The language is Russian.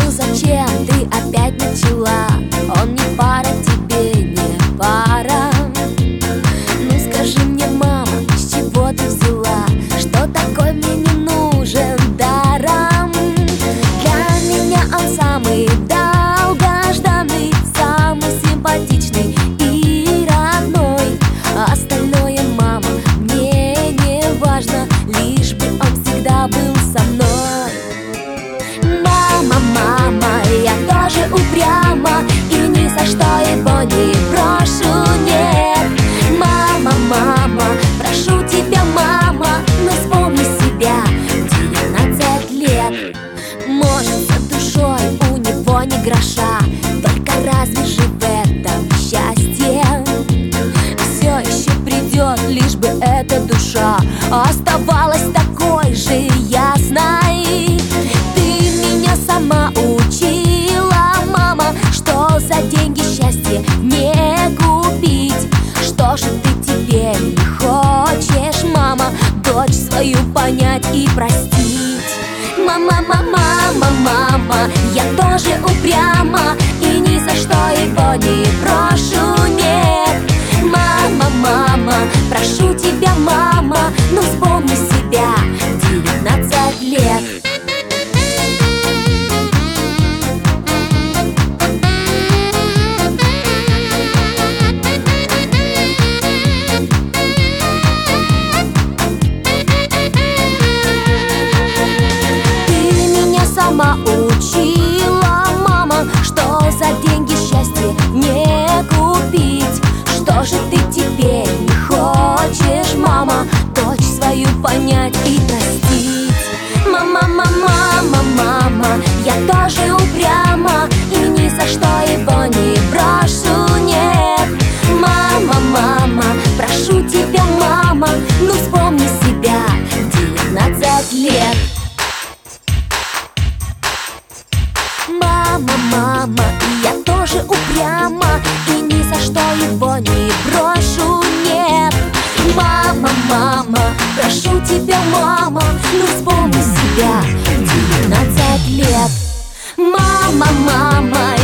зачем ты опять начала? Он не пара тебе, не пара. Ну скажи мне, мама, с чего ты взяла, что такой мне не нужен даром? Для меня он самый долгожданный, самый симпатичный и родной. А остальное, мама, мне не важно, лишь бы он всегда был со мной. Мама, мама, я тоже упряма и ни за что его не брошу, нет. Мама, мама, прошу тебя, мама, но вспомни себя в 19 лет. Может, за душой у него не гроша, только разве же в этом счастье? Все еще придет, лишь бы эта душа оставалась такой же ясной. Ты меня сама учила, мама, что за деньги счастье не купить. Что же ты теперь не хочешь, мама, дочь свою понять и простить? Мама, мама, мама, мама, я тоже упряма и ни за что его не брошу, нет. Мама, мама, прошу тебя, мама, но вспомни себя в 19 лет. Сама учила, мама, что за деньги счастье не купить. Что же ты теперь не хочешь, мама, дочь свою понять и простить? Мама, мама, мама, мама, я тоже упряма и ни за что его не брошу, нет. Мама, мама, прошу тебя, мама, ну вспомни себя в 19 лет. Мама, мама, я тоже упряма и ни за что его не брошу, нет. Мама, мама, прошу тебя, мама, ну вспомни себя в 19 лет. Мама, мама,